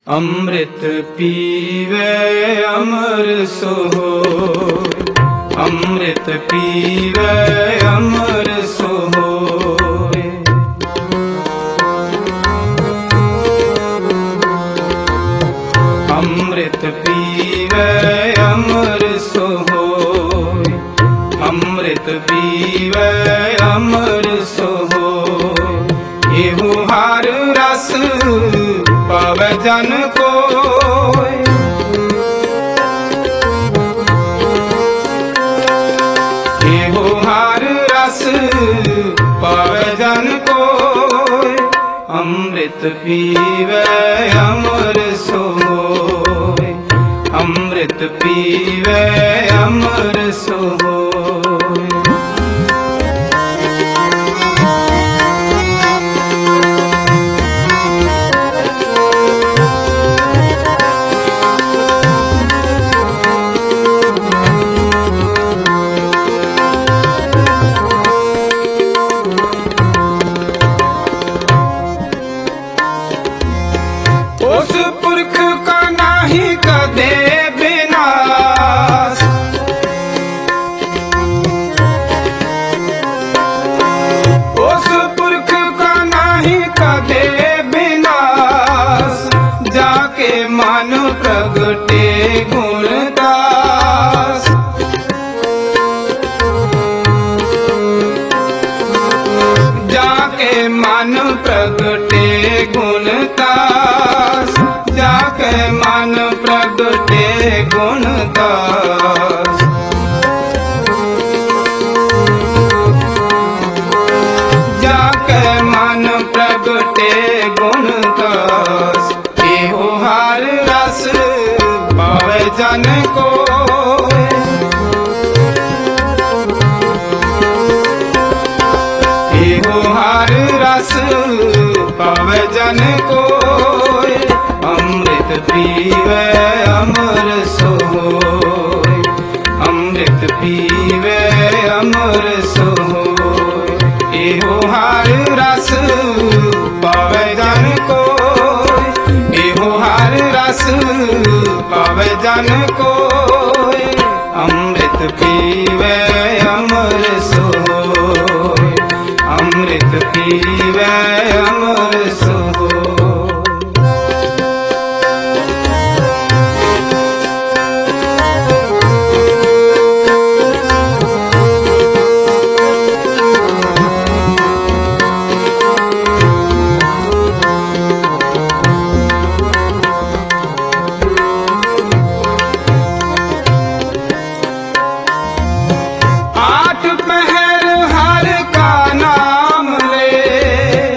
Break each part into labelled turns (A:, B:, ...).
A: अमृत पीवे अमर सोहोय, अमृत पीवे अमर सोहोय। अमृत पीवे अमर सोहोय, अमृत पीवे अमर सोहोय। एहु हार रस पावे जन कोय, एहु हार रस पावे जन कोय। अमृत पीवे अमर सोहोय, अमृत पीवे अमर सोहोय। उस पुरख का नाही कदे विनाश, उस पुरख का नाही कदे विनाश। जाके मन प्रगटे गुणदास, जाके मन प्रगटे गुणदास, जाके मन प्रगटे गुणदास। जाके मन प्रगटे गुणदास। एहो हार रस पावे जन कोय, एहो हार रस पावे जन कोय। अमृत पीवे अमर सोहोय, अमृत पीवे अमर सोहोय। एहो हार रस पावे जन कोय, एहो हार रस पावे जन कोय। अमृत पीवे अमर सोहोय, अमृत पीवे अमर सोहोय। आठ पहर हर का नाम ले,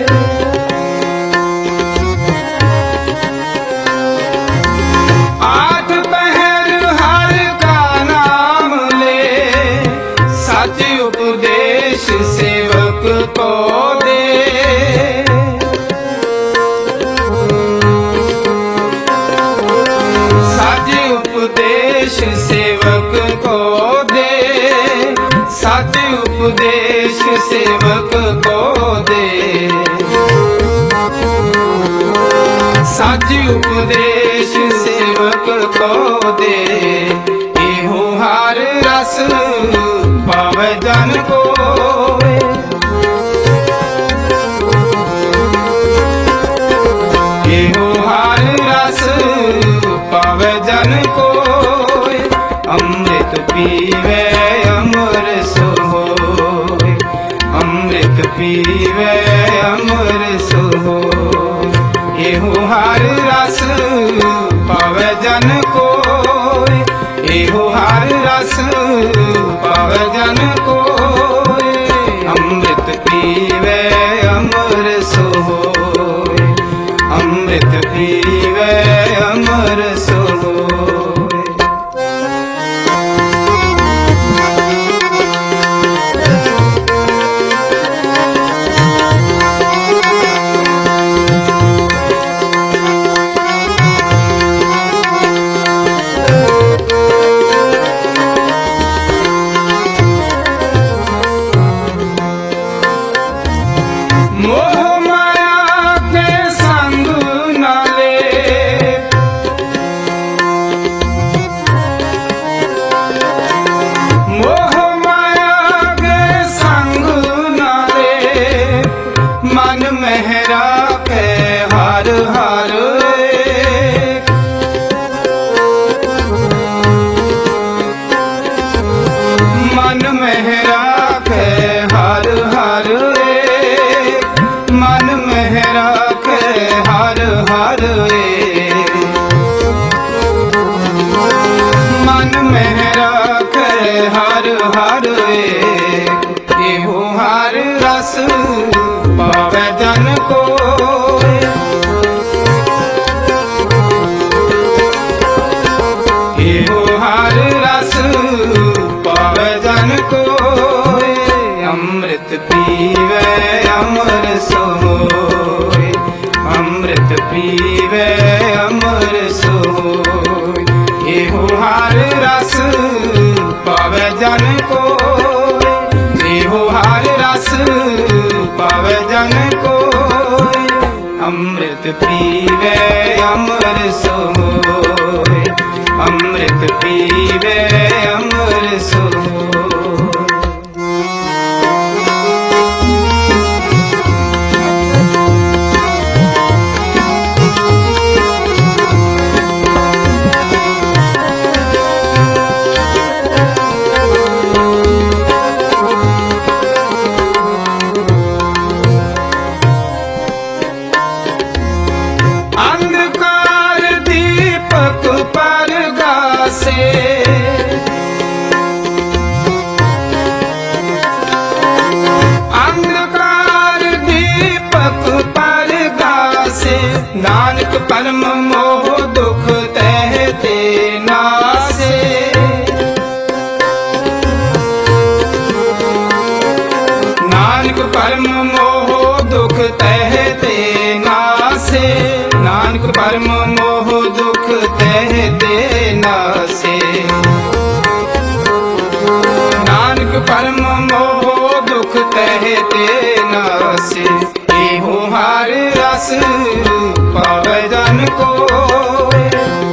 A: आठ पहर हर का नाम ले। सच उपदेश सेवक को दे, सच उपदेश सेवक को दे, सच उपदेश सेवक को दे, सच उपदेश सेवक को दे। एहो हार रस पावे जन कोय, एहो हार रस पावे जन कोय। अमृत पीवे अमर सोहोय, अमृत पीवे अमर सोहोय। एहो हार रस पावे जन कोय, एहो हार रस पावे जन कोय। अमृत पीवे अमर सोहोय, अमृत पीवे अमर सोहोय। मोह माया के संग न ले, मन में राखे हर हर एक, एहो हर रस पावे जन कोय। एहो हर रस पावे जन कोय, अमृत पीवे अमर सोय, अमृत पीवे अमर सोय। एहो हर रस पावे जन कोय, एहो हर रस पावे जन कोय, अमृत पीवे अमर सोय, अमृत पीवे अमर सोय। अंधकार दीपक परगासे, अंधकार दीपक परगासे, नानक परम मोह दुख तहते नासे। नानक परम मोह दुख तहते नासे, नानक परम मोह दुख तहते नासे। नानक परम मोह दुख तहते नासे, एहो हर रस पावे जन कोय।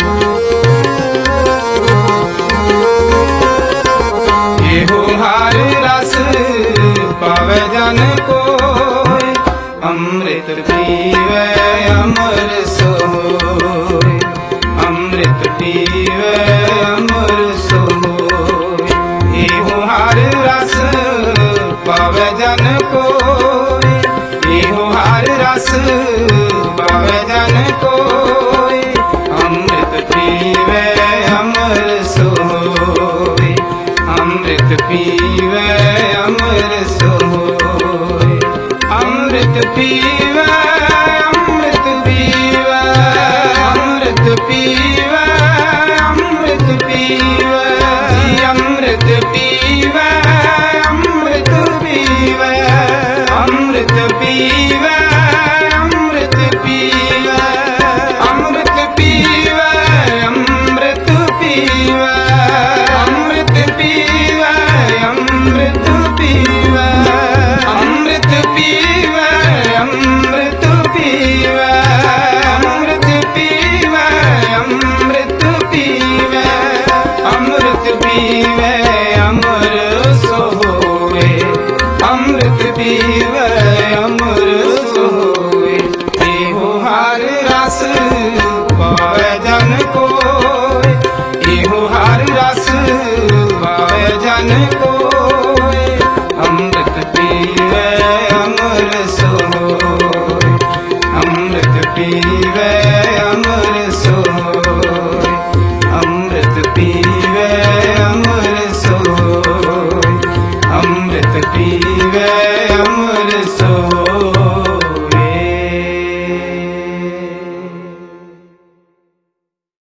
A: एहो हर रस पावे जन कोय, अमृत पीवे अमर सोय, अमृत पीवे अमर सोय। एहो हर रस पावे जन कोय, एहो हर रस पावे जन कोय, अमृत पीवे अमर सोय, अमृत पीवे अमर सोय। अमृत पीवे अमृत पीवे अमृत पीवे अमृत पीवे जी, अमृत पीवे अमृत पीवे, अमृत पीवे अमृत पीवे, अमृत पीवे अमृत पीवे, अमृत पीवे अमृत पीवे, अमृत पीवे अमृत पीवे, अमृत पीवे अमृत पीवे, अमृत पीवे अमर सोए, अमृत पीवे अमर सोए। एहो हर रस पावे जन कोय, एहो हर रस पावे जन कोय, अमृत पीवे अमर सोय, अमृत पीवे अमर सोय, अमृत पीवे अमर सोय, अमृत पीवे अमर सोय।